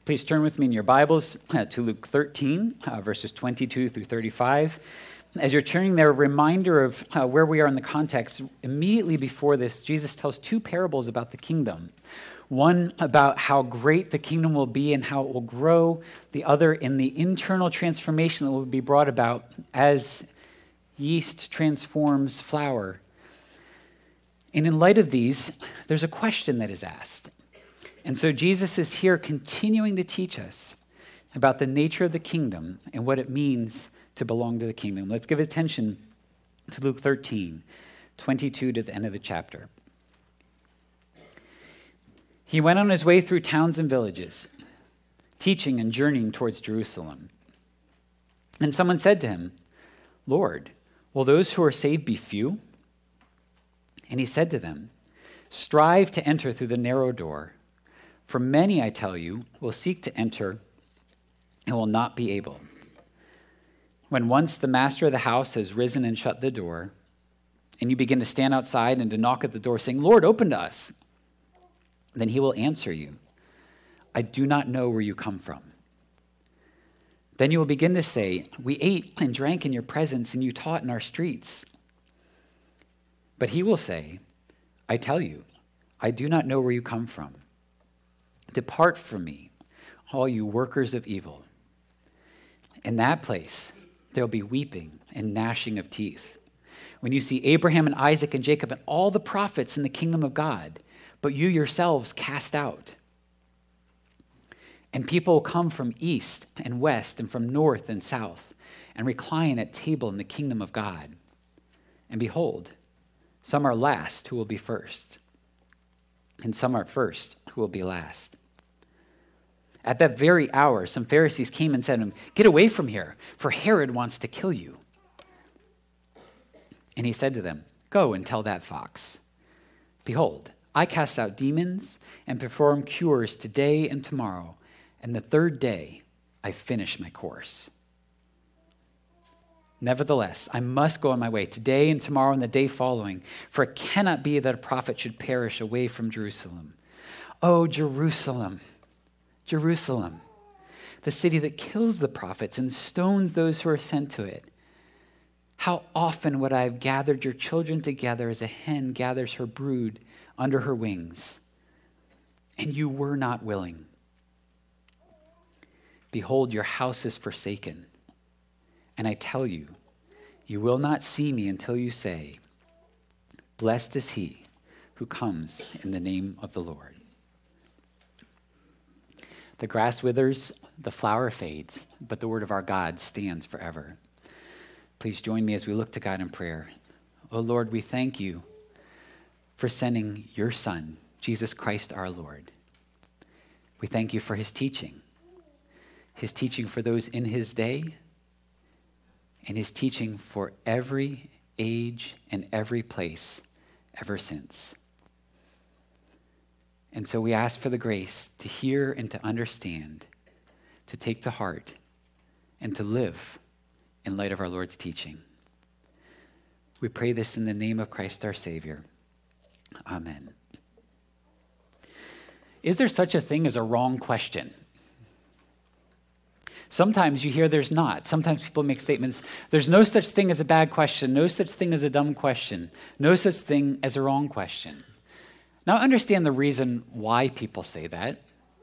Please turn with me in your Bibles to Luke 13, verses 22 through 35. As you're turning there, a reminder of where we are in the context. Immediately before this, Jesus tells two parables about the kingdom. One about how great the kingdom will be and how it will grow. The other in the internal transformation that will be brought about as yeast transforms flour. And in light of these, there's a question that is asked. And so Jesus is here continuing to teach us about the nature of the kingdom and what it means to belong to the kingdom. Let's give attention to Luke 13, 22 to the end of the chapter. He went on his way through towns and villages, teaching and journeying towards Jerusalem. And someone said to him, "Lord, will those who are saved be few?" And he said to them, "Strive to enter through the narrow door. For many, I tell you, will seek to enter and will not be able. When once the master of the house has risen and shut the door, and you begin to stand outside and to knock at the door, saying, 'Lord, open to us,' then he will answer you, 'I do not know where you come from.' Then you will begin to say, 'We ate and drank in your presence, and you taught in our streets.' But he will say, 'I tell you, I do not know where you come from. Depart from me, all you workers of evil.' In that place, there will be weeping and gnashing of teeth, when you see Abraham and Isaac and Jacob and all the prophets in the kingdom of God, but you yourselves cast out. And people will come from east and west and from north and south and recline at table in the kingdom of God. And behold, some are last who will be first, and some are first who will be last." At that very hour, some Pharisees came and said to him, "Get away from here, for Herod wants to kill you." And he said to them, "Go and tell that fox, 'Behold, I cast out demons and perform cures today and tomorrow, and the third day I finish my course. Nevertheless, I must go on my way today and tomorrow and the day following, for it cannot be that a prophet should perish away from Jerusalem. Oh, Jerusalem, Jerusalem, the city that kills the prophets and stones those who are sent to it. How often would I have gathered your children together as a hen gathers her brood under her wings, and you were not willing. Behold, your house is forsaken, and I tell you, you will not see me until you say, "Blessed is he who comes in the name of the Lord." The grass withers, the flower fades, but the word of our God stands forever. Please join me as we look to God in prayer. Oh Lord, we thank you for sending your Son, Jesus Christ our Lord. We thank you for his teaching for those in his day, and his teaching for every age and every place ever since. And so we ask for the grace to hear and to understand, to take to heart, and to live in light of our Lord's teaching. We pray this in the name of Christ our Savior. Amen. Is there such a thing as a wrong question? Sometimes you hear there's not. Sometimes people make statements, there's no such thing as a bad question, no such thing as a dumb question, no such thing as a wrong question. Now, I understand the reason why people say that.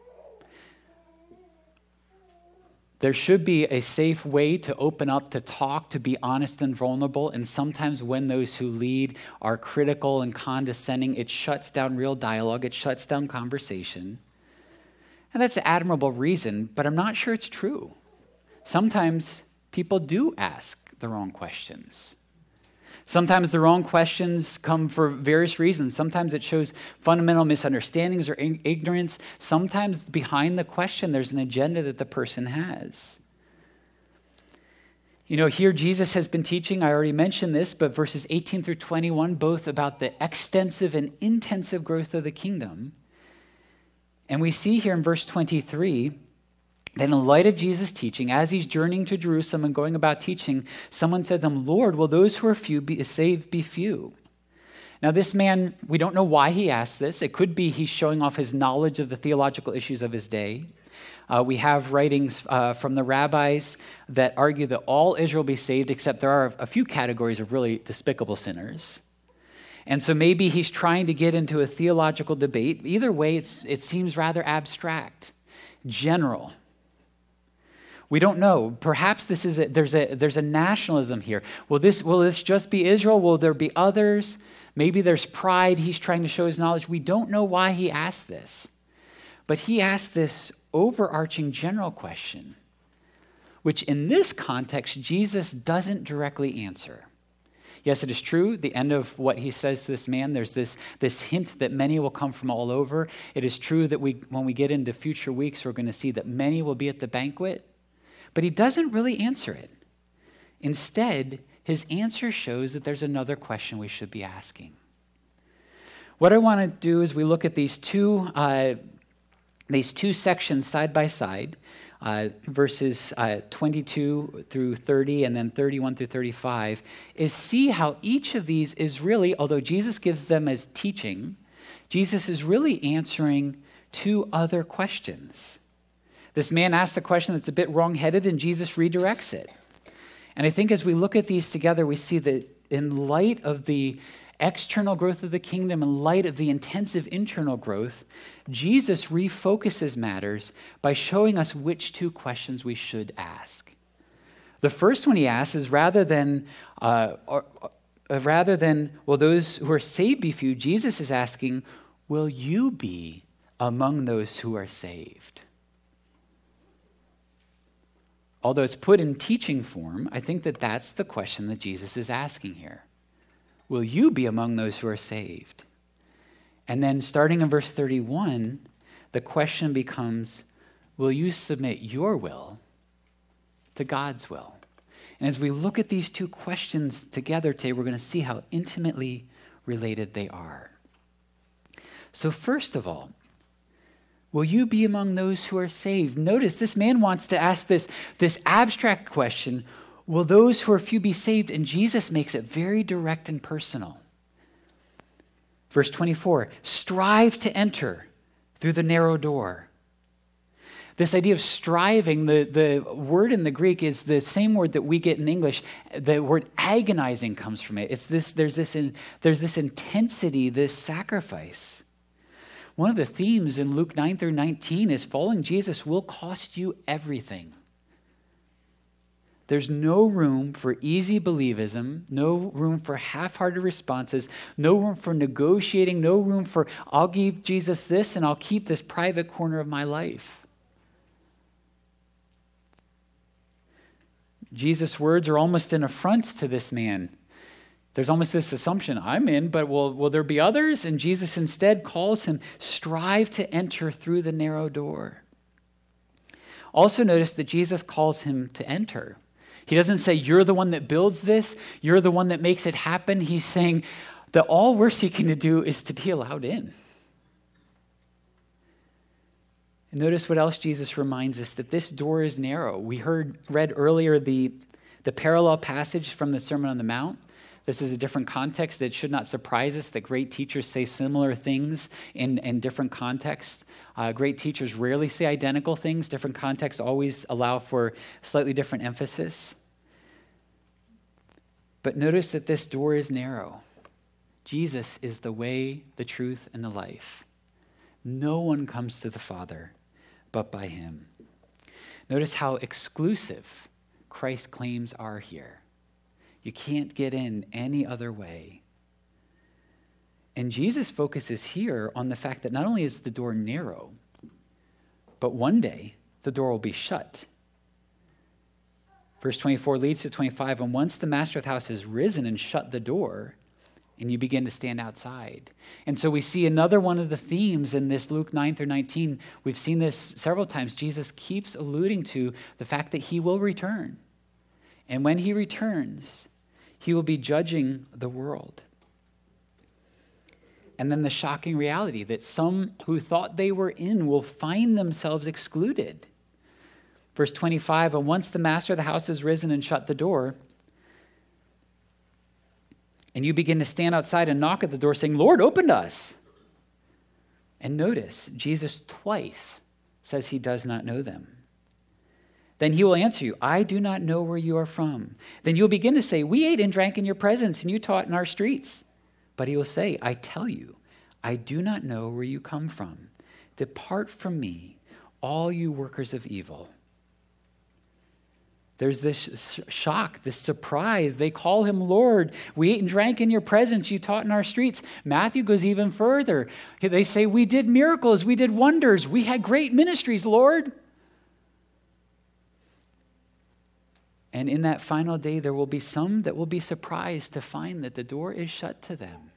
There should be a safe way to open up, to talk, to be honest and vulnerable. And sometimes when those who lead are critical and condescending, it shuts down real dialogue. It shuts down conversation. And that's an admirable reason, but I'm not sure it's true. Sometimes people do ask the wrong questions. Sometimes the wrong questions come for various reasons. Sometimes it shows fundamental misunderstandings or ignorance. Sometimes behind the question, there's an agenda that the person has. You know, here Jesus has been teaching, I already mentioned this, but verses 18 through 21, both about the extensive and intensive growth of the kingdom. And we see here in verse 23, then in light of Jesus' teaching, as he's journeying to Jerusalem and going about teaching, someone said to him, "Lord, will those who are few be saved be few?" Now this man, we don't know why he asked this. It could be he's showing off his knowledge of the theological issues of his day. We have writings from the rabbis that argue that all Israel be saved, except there are a few categories of really despicable sinners. And so maybe he's trying to get into a theological debate. Either way, it seems rather abstract, general. We don't know. Perhaps there's a nationalism here. Will this just be Israel? Will there be others? Maybe there's pride. He's trying to show his knowledge. We don't know why he asked this. But he asked this overarching general question, which in this context, Jesus doesn't directly answer. Yes, it is true. The end of what he says to this man, there's this hint that many will come from all over. It is true that when we get into future weeks, we're going to see that many will be at the banquet. But he doesn't really answer it. Instead, his answer shows that there's another question we should be asking. What I want to do is we look at these two sections side by side, verses 22 through 30 and then 31 through 35, is see how each of these is really, although Jesus gives them as teaching, Jesus is really answering two other questions. This man asks a question that's a bit wrong-headed, and Jesus redirects it. And I think as we look at these together, we see that in light of the external growth of the kingdom, in light of the intensive internal growth, Jesus refocuses matters by showing us which two questions we should ask. The first one he asks is rather than will those who are saved be few, Jesus is asking, will you be among those who are saved? Although it's put in teaching form, I think that that's the question that Jesus is asking here. Will you be among those who are saved? And then starting in verse 31, the question becomes, will you submit your will to God's will? And as we look at these two questions together today, we're going to see how intimately related they are. So first of all, will you be among those who are saved? Notice this man wants to ask this abstract question, will those who are few be saved? And Jesus makes it very direct and personal. Verse 24, strive to enter through the narrow door. This idea of striving, the word in the Greek is the same word that we get in English. The word agonizing comes from it. There's this intensity, this sacrifice. One of the themes in Luke 9 through 19 is following Jesus will cost you everything. There's no room for easy believism, no room for half-hearted responses, no room for negotiating, no room for I'll give Jesus this and I'll keep this private corner of my life. Jesus' words are almost an affront to this man. There's almost this assumption, I'm in, but will there be others? And Jesus instead calls him, strive to enter through the narrow door. Also notice that Jesus calls him to enter. He doesn't say, you're the one that builds this, you're the one that makes it happen. He's saying that all we're seeking to do is to be allowed in. And notice what else Jesus reminds us, that this door is narrow. We read earlier the parallel passage from the Sermon on the Mount. This is a different context. It should not surprise us that great teachers say similar things in different contexts. Great teachers rarely say identical things. Different contexts always allow for slightly different emphasis. But notice that this door is narrow. Jesus is the way, the truth, and the life. No one comes to the Father but by him. Notice how exclusive Christ's claims are here. You can't get in any other way. And Jesus focuses here on the fact that not only is the door narrow, but one day the door will be shut. Verse 24 leads to 25, and once the master of the house has risen and shut the door, and you begin to stand outside. And so we see another one of the themes in this Luke 9 through 19. We've seen this several times. Jesus keeps alluding to the fact that he will return. And when he returns, he will be judging the world. And then the shocking reality that some who thought they were in will find themselves excluded. Verse 25, and once the master of the house has risen and shut the door, and you begin to stand outside and knock at the door saying, Lord, open to us. And notice, Jesus twice says he does not know them. Then he will answer you, I do not know where you are from. Then you'll begin to say, we ate and drank in your presence, and you taught in our streets. But he will say, I tell you, I do not know where you come from. Depart from me, all you workers of evil. There's this shock, this surprise. They call him Lord. We ate and drank in your presence. You taught in our streets. Matthew goes even further. They say, we did miracles. We did wonders. We had great ministries, Lord. And in that final day, there will be some that will be surprised to find that the door is shut to them.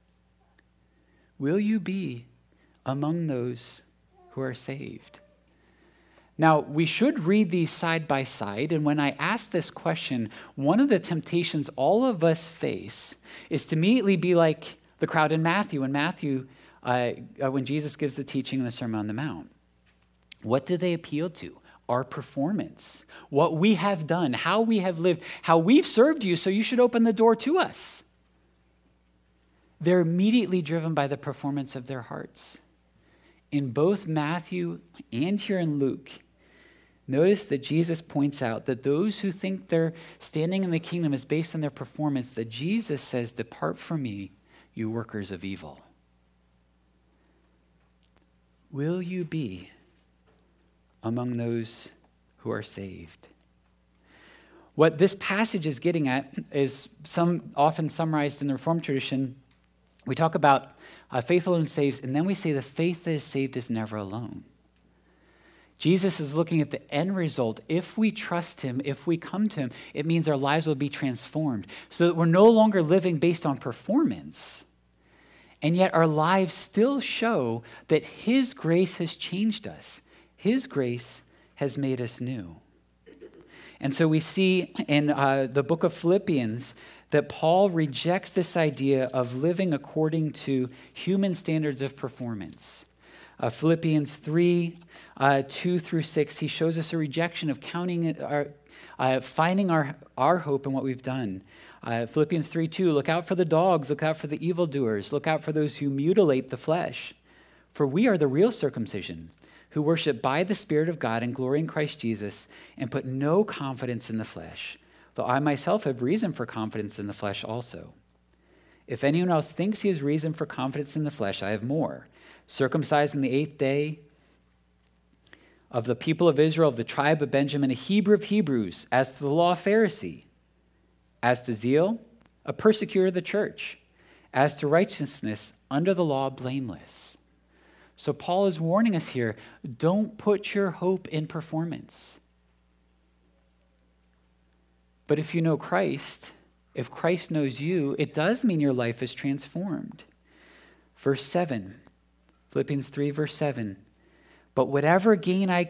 Will you be among those who are saved? Now, we should read these side by side, and when I ask this question, one of the temptations all of us face is to immediately be like the crowd in Matthew. When Jesus gives the teaching in the Sermon on the Mount, what do they appeal to? Our performance, what we have done, how we have lived, how we've served you, so you should open the door to us. They're immediately driven by the performance of their hearts. In both Matthew and here in Luke, notice that Jesus points out that those who think their standing in the kingdom is based on their performance, that Jesus says, depart from me, you workers of evil. Will you be among those who are saved? What this passage is getting at is often summarized in the Reformed tradition. We talk about faith alone saves, and then we say the faith that is saved is never alone. Jesus is looking at the end result. If we trust him, if we come to him, it means our lives will be transformed so that we're no longer living based on performance. And yet our lives still show that his grace has changed us. His grace has made us new. And so we see in the book of Philippians that Paul rejects this idea of living according to human standards of performance. Philippians 3, 2 through 6, he shows us a rejection of finding our hope in what we've done. Philippians 3, 2, look out for the dogs, look out for the evildoers, look out for those who mutilate the flesh. For we are the real circumcision, who worship by the Spirit of God and glory in Christ Jesus, and put no confidence in the flesh, though I myself have reason for confidence in the flesh also. If anyone else thinks he has reason for confidence in the flesh, I have more. Circumcised on the 8th day, of the people of Israel, of the tribe of Benjamin, a Hebrew of Hebrews, as to the law, a Pharisee, as to zeal, a persecutor of the church, as to righteousness, under the law, blameless. So Paul is warning us here, don't put your hope in performance. But if you know Christ, if Christ knows you, it does mean your life is transformed. Verse 7, Philippians 3, verse 7. But whatever gain I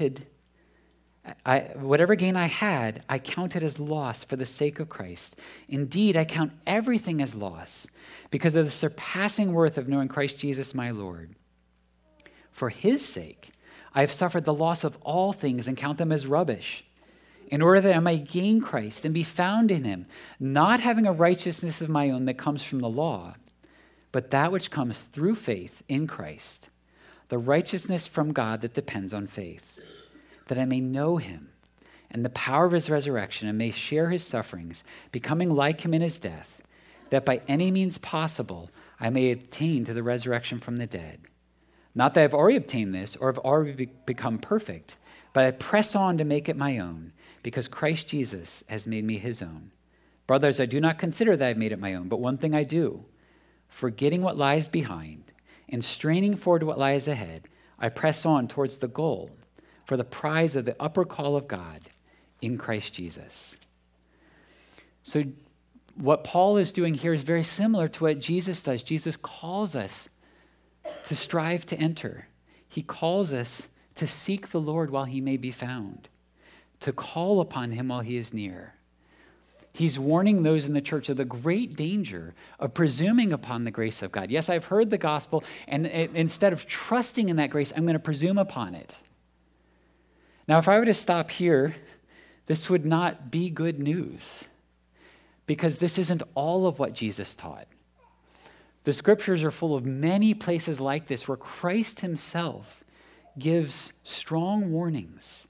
had, I counted as loss for the sake of Christ. Indeed, I count everything as loss because of the surpassing worth of knowing Christ Jesus my Lord. For his sake, I have suffered the loss of all things and count them as rubbish, in order that I might gain Christ and be found in him, not having a righteousness of my own that comes from the law, but that which comes through faith in Christ, the righteousness from God that depends on faith, that I may know him and the power of his resurrection and may share his sufferings, becoming like him in his death, that by any means possible I may attain to the resurrection from the dead. Not that I've already obtained this or have already become perfect, but I press on to make it my own, because Christ Jesus has made me his own. Brothers, I do not consider that I've made it my own, but one thing I do, forgetting what lies behind and straining forward to what lies ahead, I press on towards the goal for the prize of the upper call of God in Christ Jesus. So what Paul is doing here is very similar to what Jesus does. Jesus calls us to strive to enter. He calls us to seek the Lord while he may be found, to call upon him while he is near. He's warning those in the church of the great danger of presuming upon the grace of God. Yes, I've heard the gospel, and instead of trusting in that grace, I'm going to presume upon it. Now, if I were to stop here, this would not be good news, because this isn't all of what Jesus taught. The scriptures are full of many places like this where Christ himself gives strong warnings.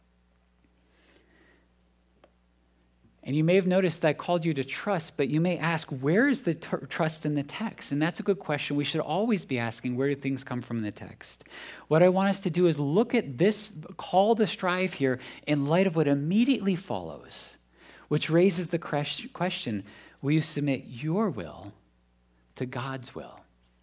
And you may have noticed that I called you to trust, but you may ask, where is the trust in the text? And that's a good question. We should always be asking, where do things come from in the text? What I want us to do is look at this call to strive here in light of what immediately follows, which raises the question, will you submit your will to God's will?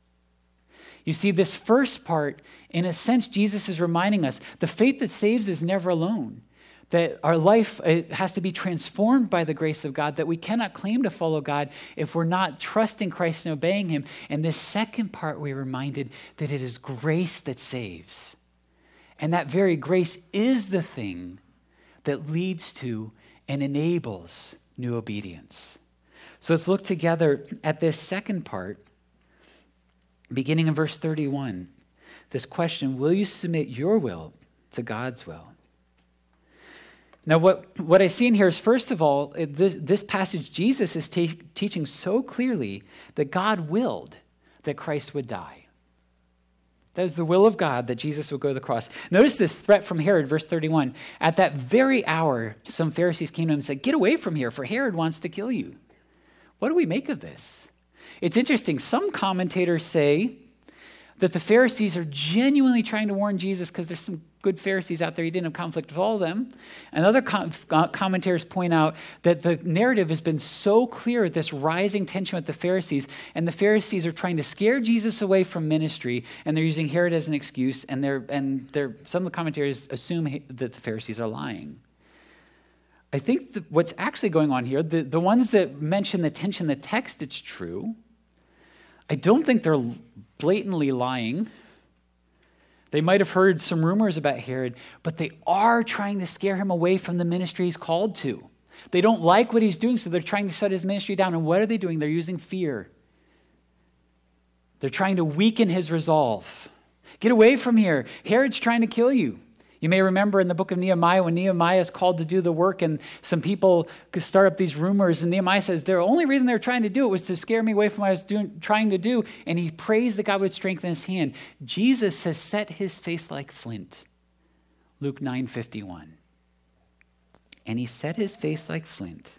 You see, this first part, in a sense, Jesus is reminding us the faith that saves is never alone. That our life has to be transformed by the grace of God, that we cannot claim to follow God if we're not trusting Christ and obeying him. And this second part, we're reminded that it is grace that saves. And that very grace is the thing that leads to and enables new obedience. So let's look together at this second part, beginning in verse 31. This question, will you submit your will to God's will? Now, what I see in here is, first of all, this passage, Jesus is teaching so clearly that God willed that Christ would die. That was the will of God that Jesus would go to the cross. Notice this threat from Herod, verse 31. At that very hour, some Pharisees came to him and said, get away from here, for Herod wants to kill you. What do we make of this? It's interesting. Some commentators say that the Pharisees are genuinely trying to warn Jesus because there's some good Pharisees out there. He didn't have conflict with all of them. And other commentators point out that the narrative has been so clear, this rising tension with the Pharisees, and the Pharisees are trying to scare Jesus away from ministry, and they're using Herod as an excuse, and some of the commentators assume that the Pharisees are lying. I think what's actually going on here, the ones that mention the tension in the text, it's true. I don't think they're blatantly lying. They might have heard some rumors about Herod, but they are trying to scare him away from the ministry he's called to. They don't like what he's doing, so they're trying to shut his ministry down. And what are they doing? They're using fear. They're trying to weaken his resolve. Get away from here. Herod's trying to kill you. You may remember in the book of Nehemiah, when Nehemiah is called to do the work and some people start up these rumors, and Nehemiah says, the only reason they were trying to do it was to scare me away from what I was trying to do, and he prays that God would strengthen his hand. Jesus has set his face like flint, Luke 9:51. And he set his face like flint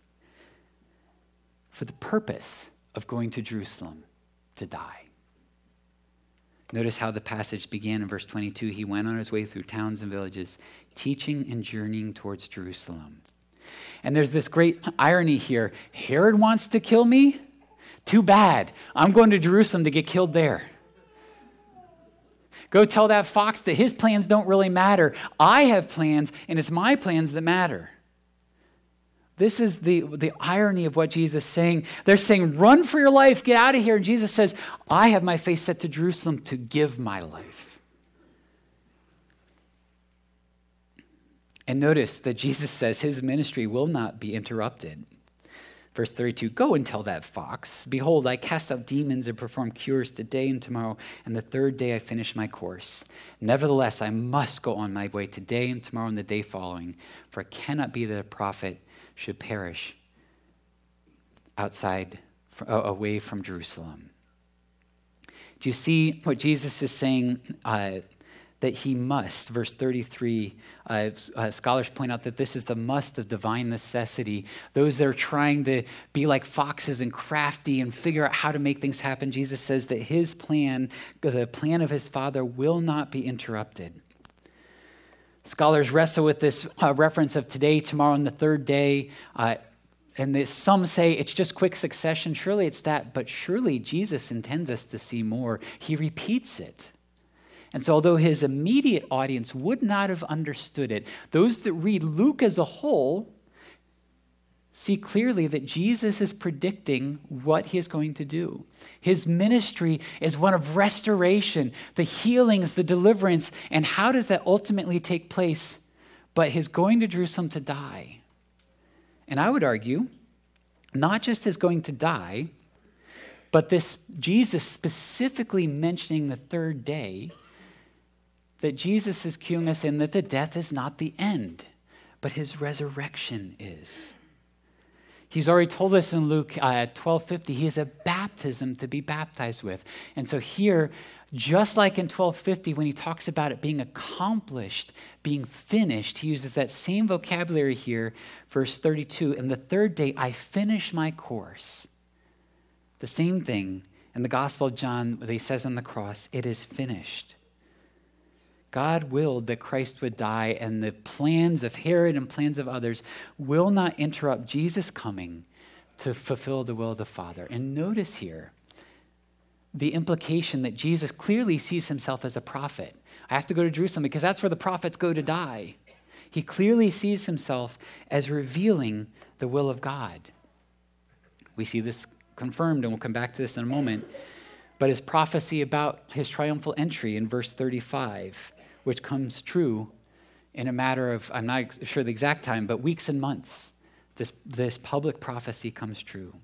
for the purpose of going to Jerusalem to die. Notice how the passage began in verse 22. He went on his way through towns and villages, teaching and journeying towards Jerusalem. And there's this great irony here. Herod wants to kill me? Too bad. I'm going to Jerusalem to get killed there. Go tell that fox that his plans don't really matter. I have plans, and it's my plans that matter. This is the irony of what Jesus is saying. They're saying, run for your life, get out of here. And Jesus says, I have my face set to Jerusalem to give my life. And notice that Jesus says his ministry will not be interrupted. Verse 32, go and tell that fox, behold, I cast out demons and perform cures today and tomorrow, and the third day I finish my course. Nevertheless, I must go on my way today and tomorrow and the day following, for it cannot be that a prophet should perish away from Jerusalem. Do you see what Jesus is saying? That he must, verse 33, scholars point out that this is the must of divine necessity. Those that are trying to be like foxes and crafty and figure out how to make things happen, Jesus says that his plan, the plan of his Father, will not be interrupted. Scholars wrestle with this reference of today, tomorrow, and the third day. And some say it's just quick succession. Surely it's that, but surely Jesus intends us to see more. He repeats it. And so although his immediate audience would not have understood it, those that read Luke as a whole see clearly that Jesus is predicting what he is going to do. His ministry is one of restoration, the healings, the deliverance, and how does that ultimately take place? But his going to Jerusalem to die. And I would argue, not just his going to die, but this Jesus specifically mentioning the third day, that Jesus is cueing us in that the death is not the end, but his resurrection is. He's already told us in Luke 12:50, he is a baptism to be baptized with. And so here, just like in 12:50, when he talks about it being accomplished, being finished, he uses that same vocabulary here, verse 32, and the third day I finish my course. The same thing in the Gospel of John, where he says on the cross, it is finished. God willed that Christ would die, and the plans of Herod and plans of others will not interrupt Jesus coming to fulfill the will of the Father. And notice here the implication that Jesus clearly sees himself as a prophet. I have to go to Jerusalem because that's where the prophets go to die. He clearly sees himself as revealing the will of God. We see this confirmed, and we'll come back to this in a moment. But his prophecy about his triumphal entry in verse 35, which comes true in a matter of, I'm not sure the exact time, but weeks and months, this public prophecy comes true.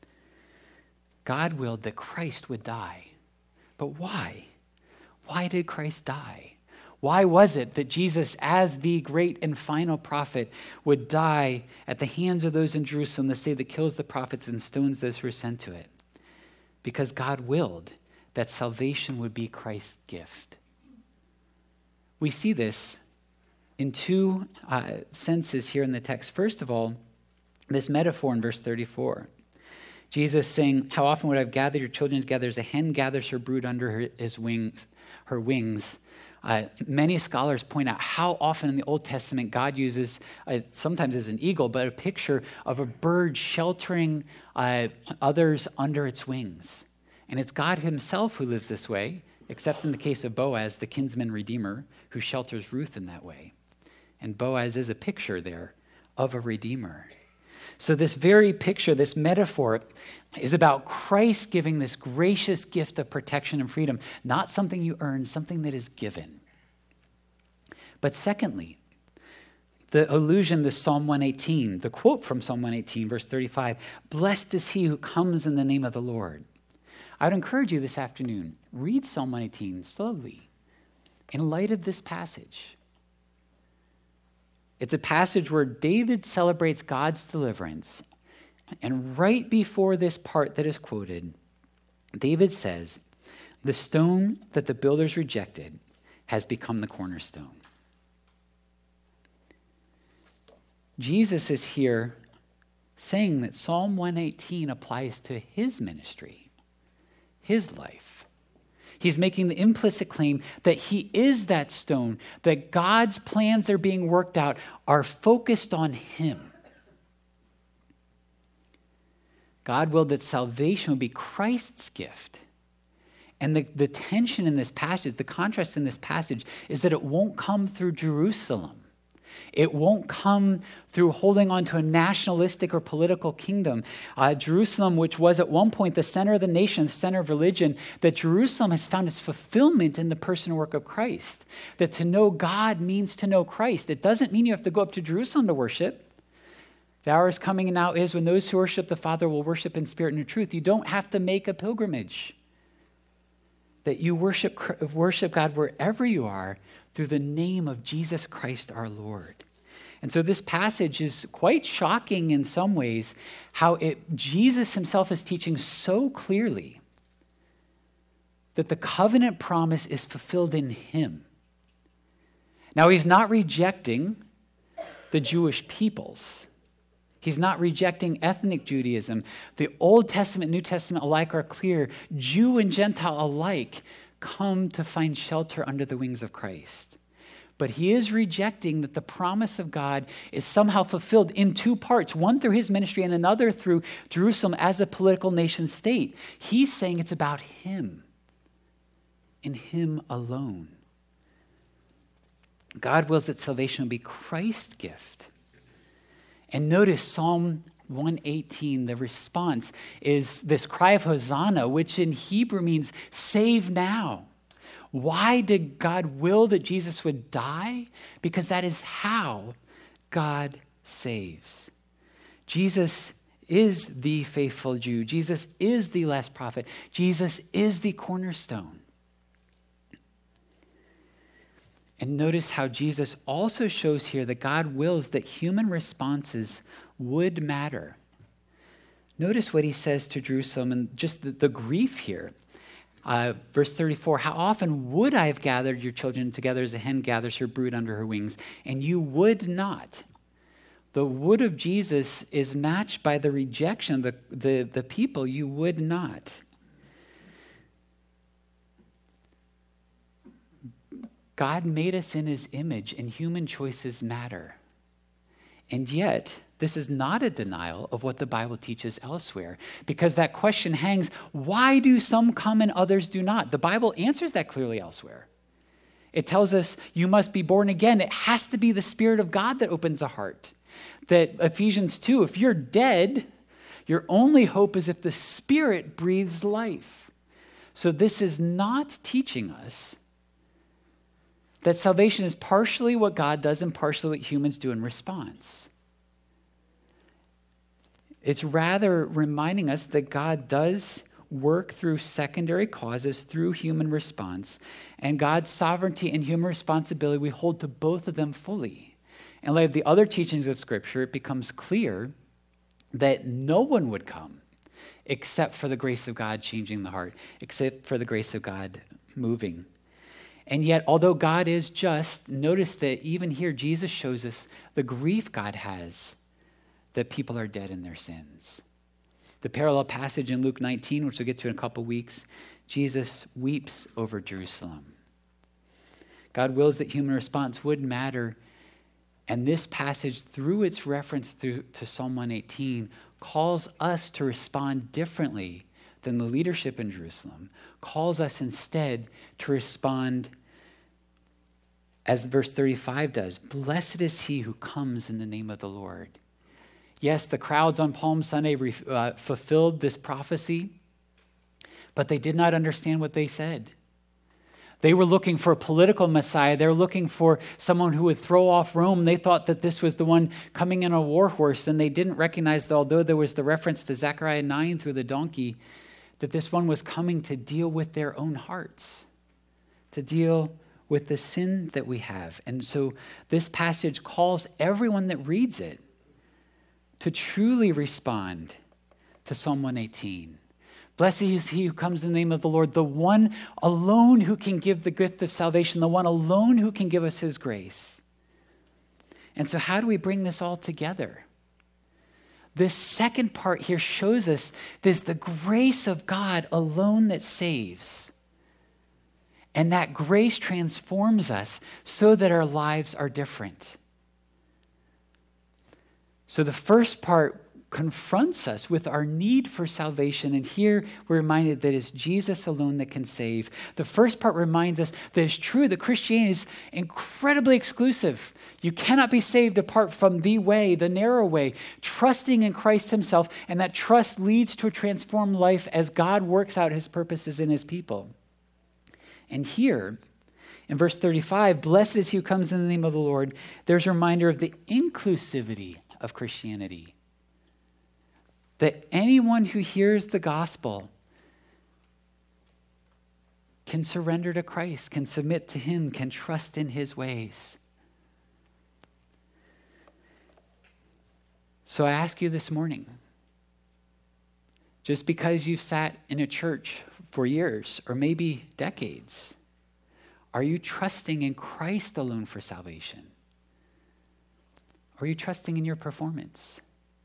God willed that Christ would die. But why? Why did Christ die? Why was it that Jesus, as the great and final prophet, would die at the hands of those in Jerusalem, the say that kills the prophets and stones those who are sent to it? Because God willed that salvation would be Christ's gift. We see this in two senses here in the text. First of all, this metaphor in verse 34. Jesus saying, how often would I have gathered your children together as a hen gathers her brood under her wings. Many scholars point out how often in the Old Testament God uses, sometimes as an eagle, but a picture of a bird sheltering others under its wings. And it's God himself who lives this way, except in the case of Boaz, the kinsman redeemer, who shelters Ruth in that way. And Boaz is a picture there of a redeemer. So this very picture, this metaphor, is about Christ giving this gracious gift of protection and freedom, not something you earn, something that is given. But secondly, the allusion to Psalm 118, the quote from Psalm 118, verse 35, blessed is he who comes in the name of the Lord. I would encourage you this afternoon, read Psalm 118 slowly in light of this passage. It's a passage where David celebrates God's deliverance. And right before this part that is quoted, David says, the stone that the builders rejected has become the cornerstone. Jesus is here saying that Psalm 118 applies to his ministry, his life. He's making the implicit claim that he is that stone, that God's plans that are being worked out are focused on him. God willed that salvation would be Christ's gift. And the tension in this passage, the contrast in this passage, is that it won't come through Jerusalem. It won't come through holding on to a nationalistic or political kingdom. Jerusalem, which was at one point the center of the nation, the center of religion, that Jerusalem has found its fulfillment in the person and work of Christ. That to know God means to know Christ. It doesn't mean you have to go up to Jerusalem to worship. The hour is coming and now is when those who worship the Father will worship in spirit and in truth. You don't have to make a pilgrimage. That you worship God wherever you are through the name of Jesus Christ our Lord. And so this passage is quite shocking in some ways, how Jesus himself is teaching so clearly that the covenant promise is fulfilled in him. Now, he's not rejecting the Jewish peoples. He's not rejecting ethnic Judaism. The Old Testament, New Testament alike are clear. Jew and Gentile alike come to find shelter under the wings of Christ. But he is rejecting that the promise of God is somehow fulfilled in two parts, one through his ministry and another through Jerusalem as a political nation state. He's saying it's about him, in him alone. God wills that salvation will be Christ's gift. And notice Psalm 118, the response is this cry of Hosanna, which in Hebrew means save now. Why did God will that Jesus would die? Because that is how God saves. Jesus is the faithful Jew. Jesus is the last prophet. Jesus is the cornerstone. And notice how Jesus also shows here that God wills that human responses would matter. Notice what he says to Jerusalem and just the grief here. Verse 34, how often would I have gathered your children together as a hen gathers her brood under her wings, and you would not. The would of Jesus is matched by the rejection of the people. You would not. God made us in his image, and human choices matter. And yet, this is not a denial of what the Bible teaches elsewhere, because that question hangs, why do some come and others do not? The Bible answers that clearly elsewhere. It tells us you must be born again. It has to be the Spirit of God that opens a heart. That Ephesians 2, if you're dead, your only hope is if the Spirit breathes life. So this is not teaching us that salvation is partially what God does and partially what humans do in response. It's rather reminding us that God does work through secondary causes, through human response, and God's sovereignty and human responsibility, we hold to both of them fully. In light of the other teachings of Scripture, it becomes clear that no one would come except for the grace of God changing the heart, except for the grace of God moving. And yet, although God is just, notice that even here, Jesus shows us the grief God has that people are dead in their sins. The parallel passage in Luke 19, which we'll get to in a couple weeks, Jesus weeps over Jerusalem. God wills that human response would matter, and this passage, through its reference to Psalm 118, calls us to respond differently than the leadership in Jerusalem, calls us instead to respond as verse 35 does. Blessed is he who comes in the name of the Lord. Yes, the crowds on Palm Sunday fulfilled this prophecy, but they did not understand what they said. They were looking for a political Messiah. They were looking for someone who would throw off Rome. They thought that this was the one coming in a war horse, and they didn't recognize that although there was the reference to Zechariah 9 through the donkey, that this one was coming to deal with their own hearts, to deal with the sin that we have. And so this passage calls everyone that reads it to truly respond to Psalm 118. Blessed is he who comes in the name of the Lord, the one alone who can give the gift of salvation, the one alone who can give us his grace. And so how do we bring this all together? This second part here shows us there's the grace of God alone that saves. And that grace transforms us so that our lives are different. So the first part confronts us with our need for salvation. And here we're reminded that it's Jesus alone that can save. The first part reminds us that it's true that Christianity is incredibly exclusive. You cannot be saved apart from the way, the narrow way, trusting in Christ himself. And that trust leads to a transformed life as God works out his purposes in his people. And here, in verse 35, blessed is he who comes in the name of the Lord, there's a reminder of the inclusivity of Christianity. That anyone who hears the gospel can surrender to Christ, can submit to him, can trust in his ways. So I ask you this morning, just because you've sat in a church for years or maybe decades, are you trusting in Christ alone for salvation? Or are you trusting in your performance?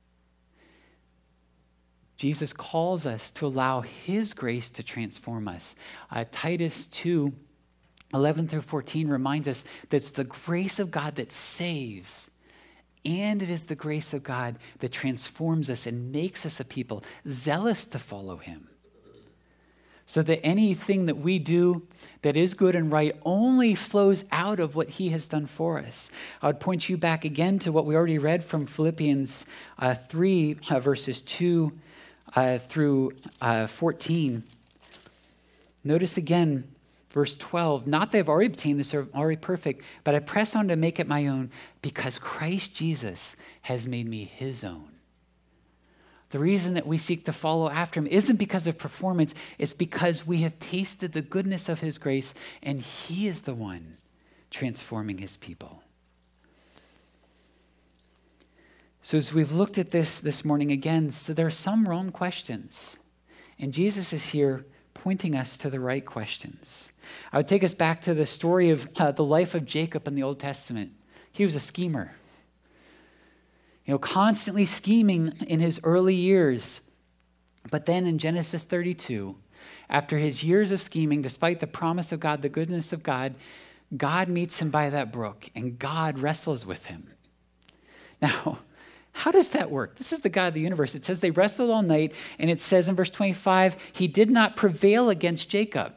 Jesus calls us to allow his grace to transform us. Titus 2, 11 through 14 reminds us that it's the grace of God that saves, and it is the grace of God that transforms us and makes us a people zealous to follow him. So that anything that we do that is good and right only flows out of what he has done for us. I would point you back again to what we already read from Philippians 3, verses 2 through 14. Notice again, verse 12, not that I've already obtained this or already perfect, but I press on to make it my own because Christ Jesus has made me his own. The reason that we seek to follow after him isn't because of performance, it's because we have tasted the goodness of his grace and he is the one transforming his people. So as we've looked at this morning again, so there are some wrong questions. And Jesus is here pointing us to the right questions. I would take us back to the story of the life of Jacob in the Old Testament. He was a schemer. Constantly scheming in his early years. But then in Genesis 32, after his years of scheming, despite the promise of God, the goodness of God, God meets him by that brook, and God wrestles with him. Now, how does that work? This is the God of the universe. It says they wrestled all night, and it says in verse 25, he did not prevail against Jacob.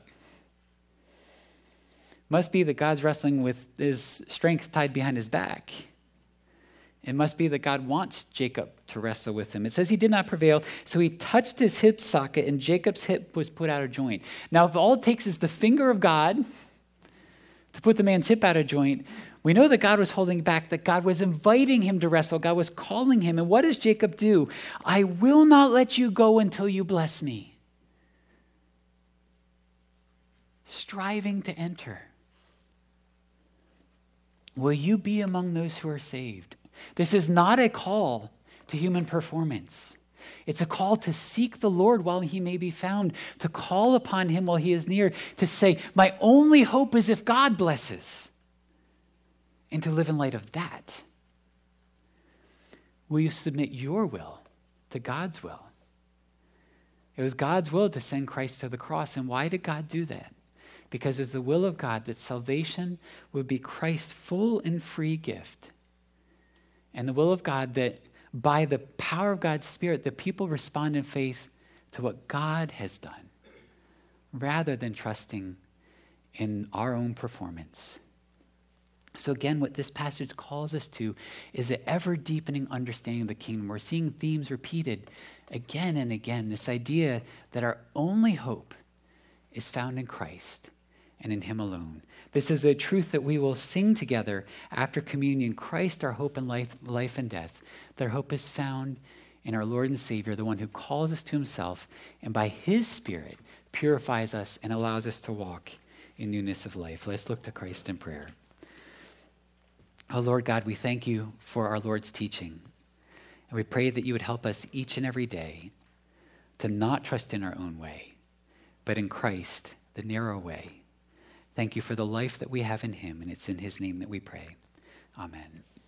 Must be that God's wrestling with his strength tied behind his back. It must be that God wants Jacob to wrestle with him. It says he did not prevail, so he touched his hip socket, and Jacob's hip was put out of joint. Now, if all it takes is the finger of God to put the man's hip out of joint, we know that God was holding back, that God was inviting him to wrestle. God was calling him. And what does Jacob do? I will not let you go until you bless me. Striving to enter. Will you be among those who are saved? This is not a call to human performance. It's a call to seek the Lord while he may be found, to call upon him while he is near, to say, my only hope is if God blesses, and to live in light of that. Will you submit your will to God's will? It was God's will to send Christ to the cross, and why did God do that? Because it's the will of God that salvation would be Christ's full and free gift. And the will of God that by the power of God's Spirit, the people respond in faith to what God has done, rather than trusting in our own performance. So again, what this passage calls us to is an ever-deepening understanding of the kingdom. We're seeing themes repeated again and again, this idea that our only hope is found in Christ and in him alone. This is a truth that we will sing together after communion. Christ, our hope in life and death. Their hope is found in our Lord and Savior, the one who calls us to himself, and by his Spirit purifies us and allows us to walk in newness of life. Let's look to Christ in prayer. Oh, Lord God, we thank you for our Lord's teaching. And we pray that you would help us each and every day to not trust in our own way, but in Christ, the narrow way. Thank you for the life that we have in him, and it's in his name that we pray. Amen.